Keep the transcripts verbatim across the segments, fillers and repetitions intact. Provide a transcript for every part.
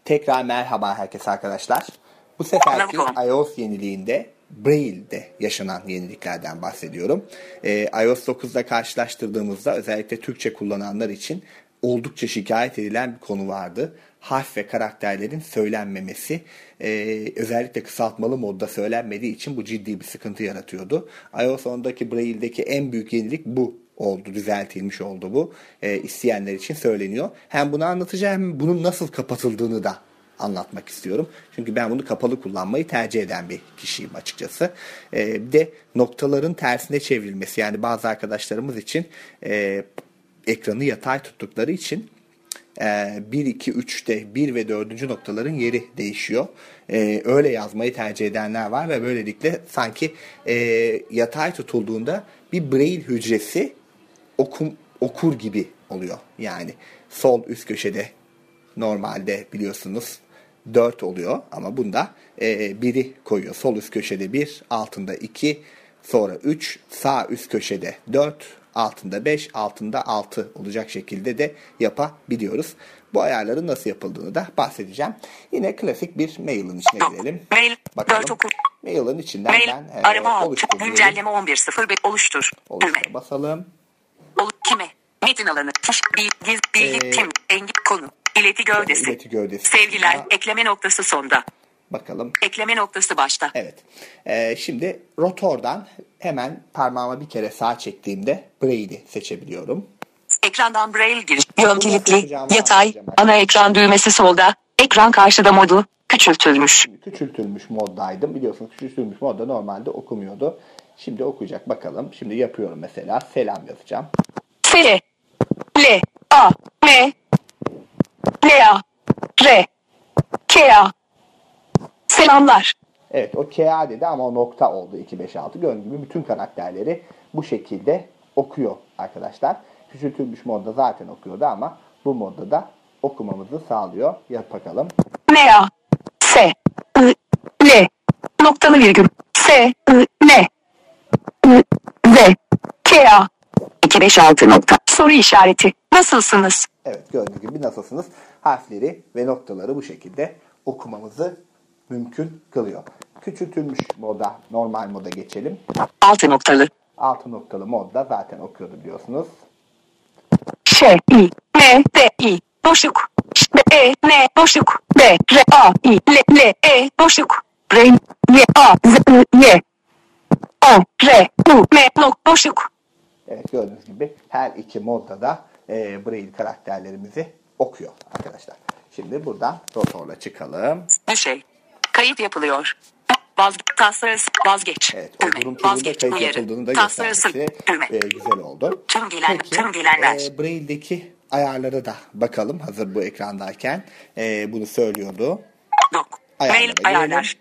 Tekrar merhaba herkese arkadaşlar. Bu seferki iOS yeniliğinde Braille'de yaşanan yeniliklerden bahsediyorum. Ee, iOS dokuzda karşılaştırdığımızda özellikle Türkçe kullananlar için oldukça şikayet edilen bir konu vardı. Harf ve karakterlerin söylenmemesi, ee, özellikle kısaltmalı modda söylenmediği için bu ciddi bir sıkıntı yaratıyordu. iOS ondaki Braille'deki en büyük yenilik bu oldu, düzeltilmiş oldu bu. E, isteyenler için söyleniyor. Hem bunu anlatacağım hem bunun nasıl kapatıldığını da anlatmak istiyorum. Çünkü ben bunu kapalı kullanmayı tercih eden bir kişiyim açıkçası. E, bir de noktaların tersine çevrilmesi, yani bazı arkadaşlarımız için e, ekranı yatay tuttukları için bir, iki, üçte bir ve dördüncü noktaların yeri değişiyor. Ee, öyle yazmayı tercih edenler var ve böylelikle sanki e, yatay tutulduğunda bir Braille hücresi okum, okur gibi oluyor. Yani sol üst köşede normalde biliyorsunuz dört oluyor ama bunda e, biri koyuyor. Sol üst köşede bir, altında iki, sonra üç, sağ üst köşede dört, altında beş, altında altı olacak şekilde de yapabiliyoruz. Bu ayarların nasıl yapıldığını da bahsedeceğim. Yine klasik bir mail'in içine girelim. Mail, bakalım. dört oku. Mail'in içinden Mail, ben arama e, al. oluştur. Güncelleme on bir sıfır beş oluştur. Oluştura basalım. Ol, kime? Metin alanı. Kiş, bil, giz, bilgi, Ee, kim, engin, konu. İleti gövdesi. İleti gövdesi. Sevgiler, Ya. ekleme noktası sonda. Bakalım. Ekleme noktası başta. Evet. Ee, şimdi rotordan hemen parmağıma bir kere sağ çektiğimde Braille'i seçebiliyorum. Ekrandan Braille giriş. Yön kilitli, yapacağımı yatay, anlatacağım ana ekran düğmesi solda. Ekran karşıda modu, küçültülmüş. Şimdi küçültülmüş moddaydım. Biliyorsunuz küçültülmüş modda normalde okumuyordu. Şimdi okuyacak bakalım. Şimdi yapıyorum mesela. Selam yazacağım. S, L, A, M, L, A, R, K, A. Selamlar. Evet, o K A dedi ama o nokta oldu iki beş altı. Gördüğünüz gibi bütün karakterleri bu şekilde okuyor arkadaşlar. Küçültülmüş modda zaten okuyordu ama bu modda da okumamızı sağlıyor. Yap bakalım. M, A, S, I, L, noktalı virgül, S, I, L, I, Z, K, A. iki beş altı nokta. Soru işareti. Nasılsınız? Evet, gördüğünüz gibi nasılsınız? Harfleri ve noktaları bu şekilde okumamızı mümkün kılıyor. Küçültülmüş moda, normal moda geçelim. Altı noktalı. Altı noktalı modda zaten okuyordu biliyorsunuz. Ş, I, N, D, I, boşluk. B, E, N, boşluk. B, R, A, I, L, L, E, boşluk. R, Y, A, Z, I, Y. O, R, U, M, nok, boşluk. Evet, gördüğünüz gibi her iki modda da e, Braille karakterlerimizi okuyor arkadaşlar. Şimdi buradan rotorla çıkalım. Şey. Kayıt yapılıyor. Vaz, tasarısı, vazgeç. Evet, o durum turunda kayıt yapıldığını da göstermesi e, güzel oldu. Tüm gelen, Peki, tüm gelenler. E, Braille'deki ayarlara da bakalım hazır bu ekrandayken. E, bunu söylüyordu. Dok. Ayarlara Mail ayarlar.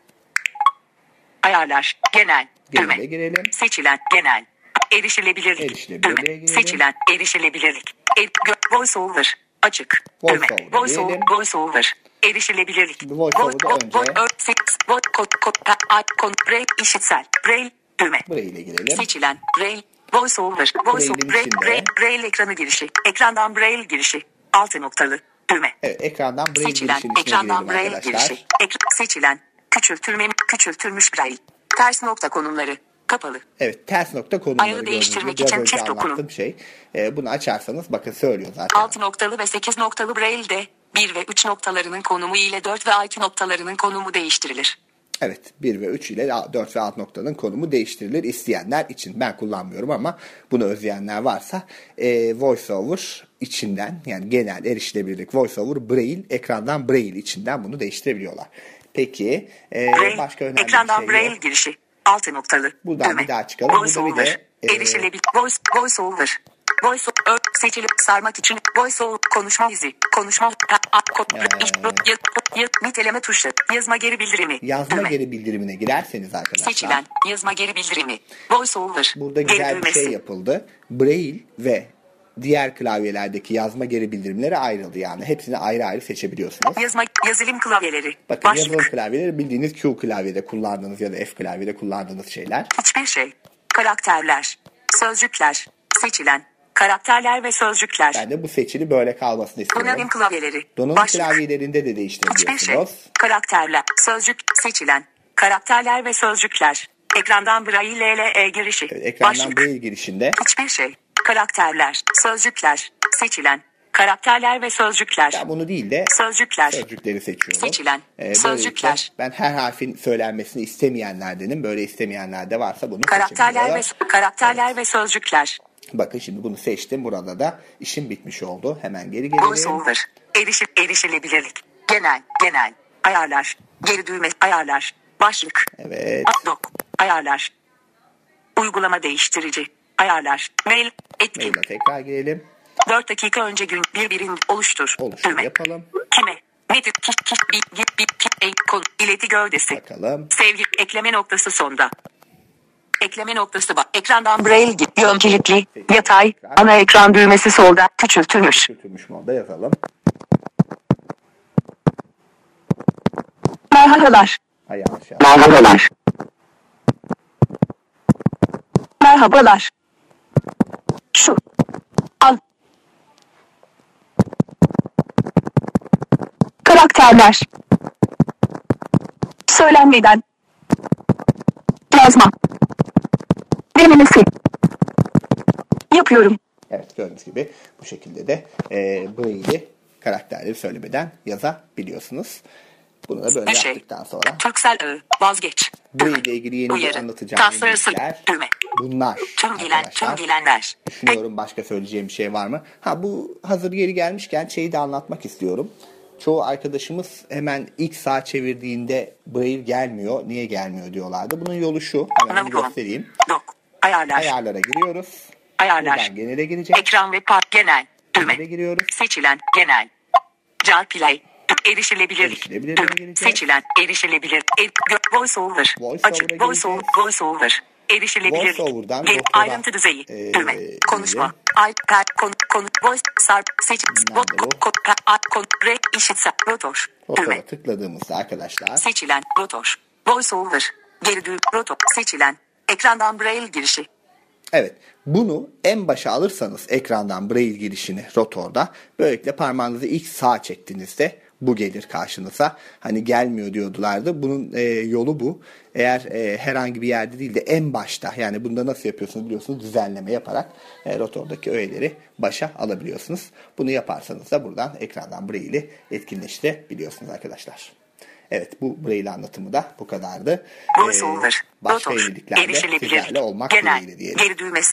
Ayarlar. Genel. Genele Düğme. girelim. Seçilen. Genel. Erişilebilirlik. Erişilebilirliğe Düğme. girelim. Seçilen. Erişilebilirlik. Er, gö, voice over. Açık. Düğme. VoiceOver Voice over. diyelim. Voice over. Erişilebilirlik. Şimdi VoiceOver'da önce- Kod, kod, kod, kod, Braille, işitsel. Braille. Düğme. Braille'e girelim. Seçilen. Braille. Voice over. Voice over. Braille'in Braille, içinde- Braille, Braille ekranı girişi. Ekrandan Braille girişi. Altı noktalı. Düğme. Evet, ekrandan Braille Seçilen. girişinin içine Ekrandan girelim Braille arkadaşlar. girişi. Ekran. Seçilen. Küçültülme. Küçültülmüş Braille. Ters nokta konumları. Kapalı. Evet, ters nokta konumları Ayarı gördüğünüz değiştirmek gibi biraz için önce çift dokunun. anlattığım şey. E, bunu açarsanız bakın söylüyor zaten. altı noktalı ve sekiz noktalı Braille'de bir ve üç noktalarının konumu ile dört ve altı noktalarının konumu değiştirilir. Evet, bir ve üç ile dört ve altı noktanın konumu değiştirilir isteyenler için. Ben kullanmıyorum ama bunu özleyenler varsa e, VoiceOver içinden, yani genel erişilebilirlik VoiceOver Braille, ekrandan Braille içinden bunu değiştirebiliyorlar. Peki e, Braille, başka önemli ekrandan bir şey Braille yok. girişi. Altı noktalı. Buradan Düğme. bir daha çıkalım. Voice Burada bir de, over. e, Erişilebilir. Voice, voice over. Voice over. Seçilip sarmak için voice over. Konuşma izi. Konuşma. A, a, kod, Ee, iş, yaz, yaz, niteleme tuşu. Yazma geri bildirimi. Yazma Düğme. geri bildirimine girerseniz arkadaşlar. Seçilen. Yazma geri bildirimi. Voice over. Burada Geri güzel bir düğmesi. şey yapıldı. Braille ve diğer klavyelerdeki yazma geri bildirimleri ayrıldı yani. Hepsini ayrı ayrı seçebiliyorsunuz. Yazma, yazılım klavyeleri. Bakın Başlık. yazılım klavyeleri bildiğiniz Q klavyede kullandığınız ya da F klavyede kullandığınız şeyler. Hiçbir şey. Karakterler. Sözcükler. Seçilen. Karakterler ve sözcükler. Ben de bu seçili böyle kalmasını istiyorum. Donanım klavyeleri. Donanım Başlık. klavyelerinde de değiştirebiliyorsunuz. Hiçbir şey. Karakterler. Sözcük. Seçilen. Karakterler ve sözcükler. Ekrandan Braille L E girişi. Evet, ekrandan Başlık. Braille girişinde. Hiçbir şey. Karakterler. Sözcükler. Seçilen. Karakterler ve sözcükler. Ben bunu değil de Sözcükler. sözcükleri seçiyorum. Seçilen. Ee, Sözcükler. Ben her harfin söylenmesini istemeyenlerdenim. Böyle istemeyenler de varsa bunu Karakterler ve seçebiliyorlar. karakterler evet. ve sözcükler. Bakın şimdi bunu seçtim. Burada da işim bitmiş oldu. Hemen geri gelelim. VoiceOver. Erişil, erişilebilirlik. Genel, genel. Ayarlar. Geri düğme, ayarlar. Başlık. Evet. Dok. Ayarlar. Uygulama değiştirici. Ayarlar. Mail. Etkin. Mail'e tekrar girelim. dört dakika önce gün bir birin oluştur. Oluştur Düğme. yapalım. Kime? Nedir? Ki, ki, bi, gi, bi, ki, e, kol, ileti gövdesi. Bakalım. Sevgi, ekleme noktası sonda. Ekleme noktası bak. Ekrandan Braille git. Yön kilitli. Yatay. Ana ekran düğmesi solda. Küçültülmüş. Küçültülmüş modda yazalım. Merhabalar. Hay aşağı. Merhabalar. Merhabalar. Şu. Al. Karakterler. Söylenmeden. Yazma. Denemesi. Yapıyorum. Evet, gördüğünüz gibi bu şekilde de e, Braille'i karakterleri söylemeden yazabiliyorsunuz. Bunu da böyle Bir şey. yaptıktan sonra Türksel Ö. Vazgeç. Braille ile ilgili yeni Uyarı. bir anlatacağım Tasarısı. yenilikler. Düğme. Bunlar Tüm bilen, tüm arkadaşlar. bilenler. Düşünüyorum başka söyleyeceğim bir şey var mı? Ha, bu hazır yeri gelmişken şeyi de anlatmak istiyorum. Çoğu arkadaşımız hemen ilk sağa çevirdiğinde Braille gelmiyor. Niye gelmiyor diyorlardı. Bunun yolu şu. Hemen bir göstereyim. Dok. Ayarlar. Ayarlara giriyoruz. Ayarlar. Buradan genele girecek. Ekran ve park genel. Düğme. Genele giriyoruz. Seçilen genel. Jar play. Erişilebilirlik. Erişilebilirliğe Düğme. gireceğiz. Seçilen erişilebilir. Er, gö- voiceover. Voiceover'a Açık. Voiceover. gireceğiz. Voiceover. Erişilebilirlik. Voiceover'dan Ge- doktora, ayrıntı düzeyi. e, Düğme. e, Konuşma. iPad. Konu. Konu. Voice. Sarp. Seç. Bot. Nerede bu? Kod. Kod. Kod. Re. İşitse. Rotor. Rotora Düğme. tıkladığımızda arkadaşlar Seçilen. Rotor. Voiceover. Geri düğüm. Rotor. Seçilen. Ekrandan Braille girişi. evet, bunu en başa alırsanız ekrandan Braille girişini rotorda, böylelikle parmağınızı ilk sağa çektiğinizde bu gelir karşınıza. Hani gelmiyor diyordulardı. Bunun e, yolu bu. Eğer e, herhangi bir yerde değil de en başta, yani bunda nasıl yapıyorsunuz biliyorsunuz, düzenleme yaparak e, rotordaki öğeleri başa alabiliyorsunuz. Bunu yaparsanız da buradan ekrandan Braille'i etkinleştirebiliyorsunuz arkadaşlar. Evet, bu Braille anlatımı da bu kadardı. Voiceover. Ee, başka Rotor. yeniliklerle Erişilebilirlik. sizlerle olmak Genel. dileğiyle diyelim. Geri düğmesi.